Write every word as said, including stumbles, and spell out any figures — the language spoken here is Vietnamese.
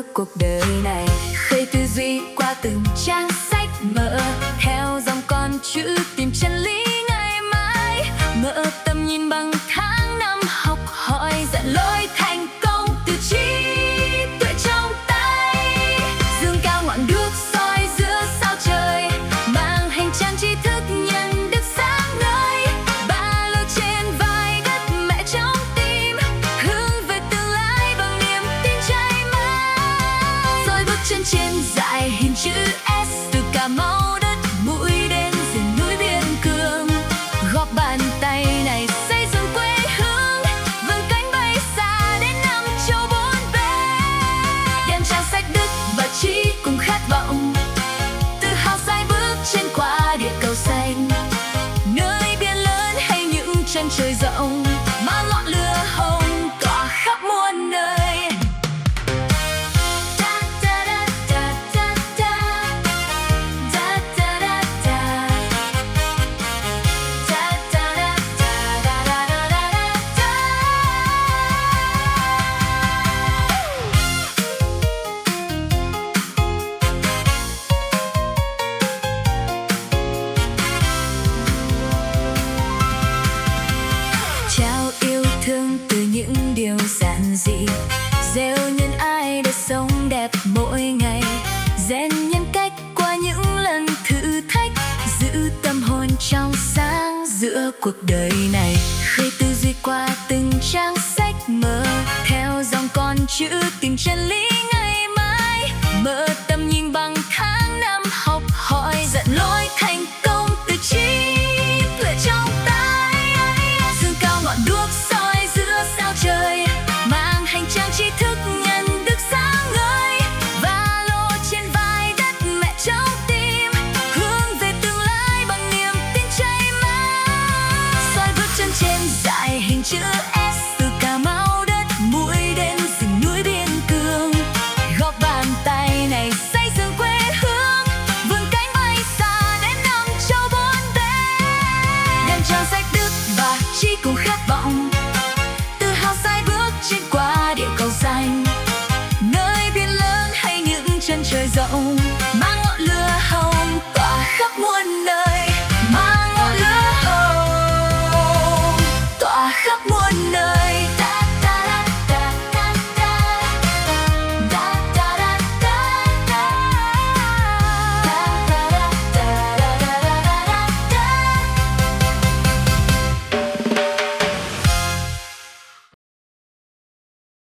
cuộc đời này. Khơi tư duy qua từng trang sách mở, theo dòng con chữ tìm chân lý ngày mai. Mở tầm nhìn bằng tháng năm học hỏi, dặn lối thành công từ trí tuệ trong tay. Dương cao ngọn đuốc soi giữa sao trời, mang hành trang tri thức nhận được sáng ngời. Ba lô trên vai đất mẹ trong tim, hướng về tương lai bằng niềm tin cháy mang. Rồi bước chân trên dải hình chữ S, từ Cà Mau đất mũi đến rừng núi biên cương. Góp bàn tay này xây dựng quê hương, vươn cánh bay xa đến năm châu bốn bể. Đem trang sách đức và trí cùng khát vọng, tự hào sải bước trên qua địa cầu xanh. Nơi biển lớn hay những chân trời rộng, mang ngọn lửa hồng tỏa khắp muôn nơi. Trao yêu thương từ những điều giản dị, gieo nhân ai để sống đẹp mỗi ngày. Rèn nhân cách qua những lần thử thách, giữ tâm hồn trong sáng giữa cuộc đời này. Khơi tư duy qua từng trang sách mở, theo dòng con chữ tìm chân lý ngày mai. Mở tầm nhìn bằng tháng năm học hỏi, dặn lối thành công từ trí tuệ trong tay. Dương cao ngọn đuốc soi giữa sao trời, mang hành trang tri thức nhận được sáng ngời. Và lô trên vai đất mẹ trong tim, hướng về tương lai bằng niềm tin cháy mang. Soi bước chân trên dải hình chữ S, từ Cà Mau đất mũi đến rừng núi biên cương. Góp bàn tay này xây dựng quê hương, vươn cánh bay xa đến năm châu bốn bể. Đem trang sách đức và trí cùng khát vọng, tự hào sải bước trên qua địa cầu xanh. Nơi biển lớn hay những chân trời rộng, mang